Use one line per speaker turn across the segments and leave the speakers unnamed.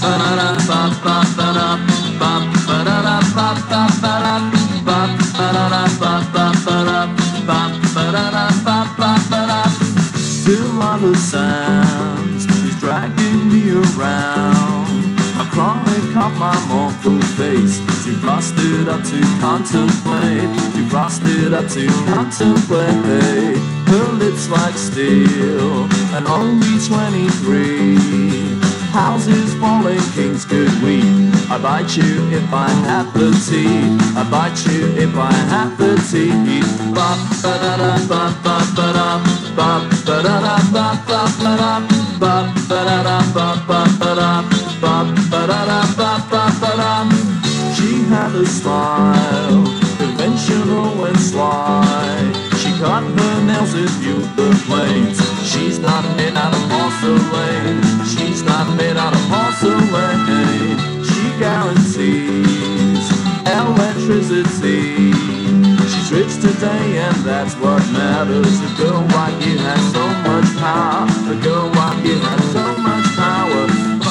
Still are the sounds is dragging me around. I chronic off my mournful face. Too busted up to contemplate. Too busted up to contemplate. Her lips like steel, and only 23. Houses falling, kings could weep. I bite you if I have the teeth. I bite you if I have the teeth. Ba ba da da ba ba ba da ba ba da da ba ba ba da ba ba da da ba ba ba da ba ba da da ba ba ba da. She had a smile, conventional and sly. She cut her nails and viewed the flames. She's not made out of porcelain. She's not made out of porcelain. She guarantees electricity. She's rich today and that's what matters. A girl like you has so much power. A girl like you has so much power.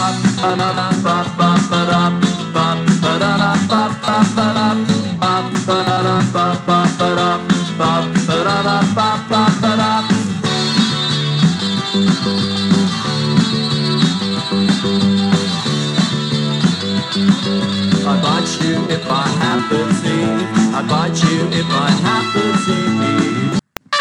I bite you if I have the teeth. I bite you if I have the teeth.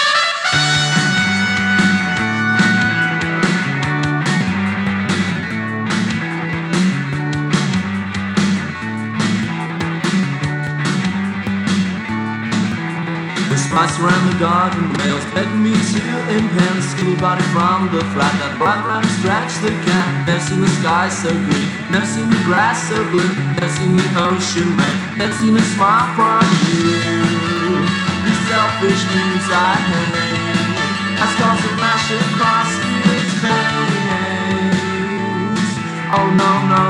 The spice around the garden, the males begging me to impale the skinny body from the flat. That black rabbit scratch the cat. Never seen the sky so green, never seen the grass so blue, never seen the ocean red, never seen a smile from you. These selfish moods I hate, I scars a lash across his face. Oh no, no.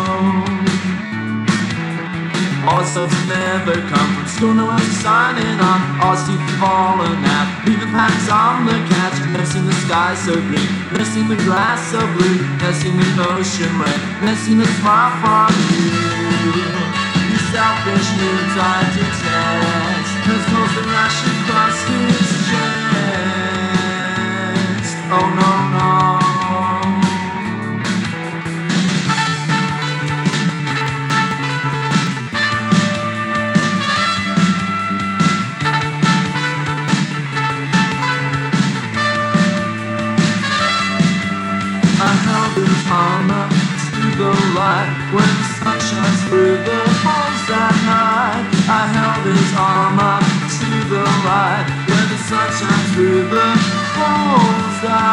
All the stuff never come from school, no one's signing on. All the teeth falling out, leaving patterns on the couch. Never seen the sky so green, never seen the grass so blue, never seen the ocean red, never seen a smile from you. These selfish moods I detest, cause most the rash across his chest. Oh no, no. I held his arm up to the light when the sun shines through the holes that night. I held his arm up to the light when the sun shines through the holes that